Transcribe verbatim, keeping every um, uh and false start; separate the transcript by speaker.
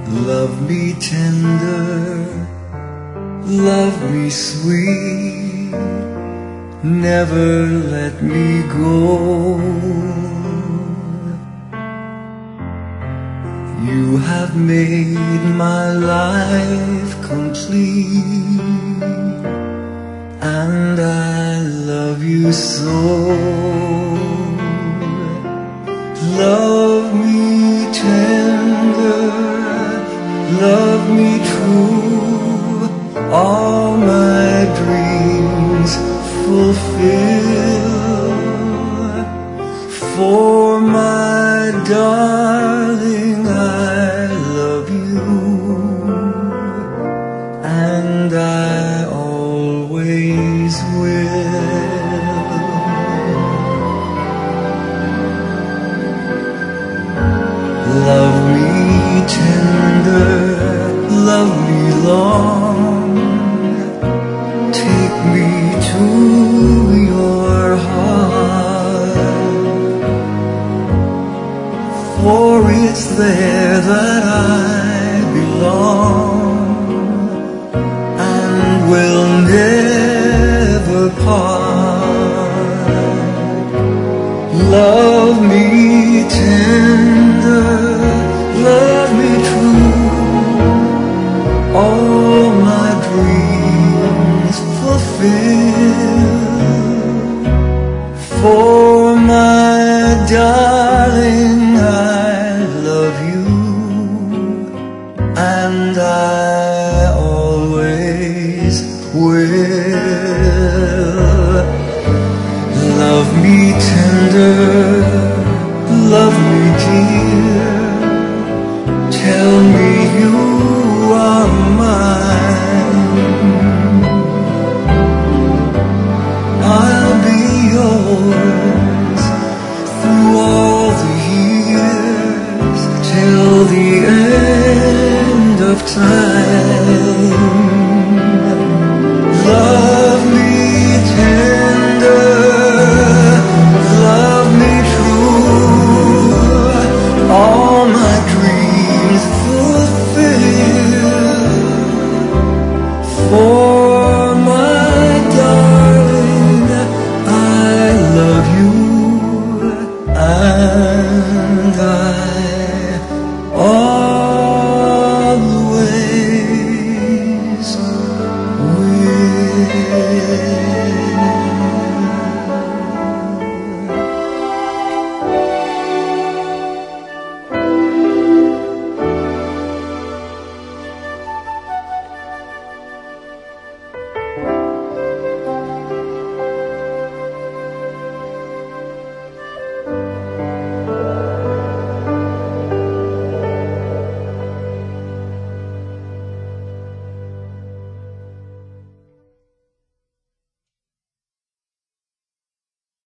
Speaker 1: Love me tender, love me sweet, never let me go. You have made my life complete, and I love you so. Love me tender, love me true, all my dreams fulfill. For my darling, I love you, and I always will. Love me tender, love me long, take me to your heart, for it's there that I belong and will never part. Love me tender, love me true, all my dreams fulfill. For my darling, I love you, and I always will. Love me tender,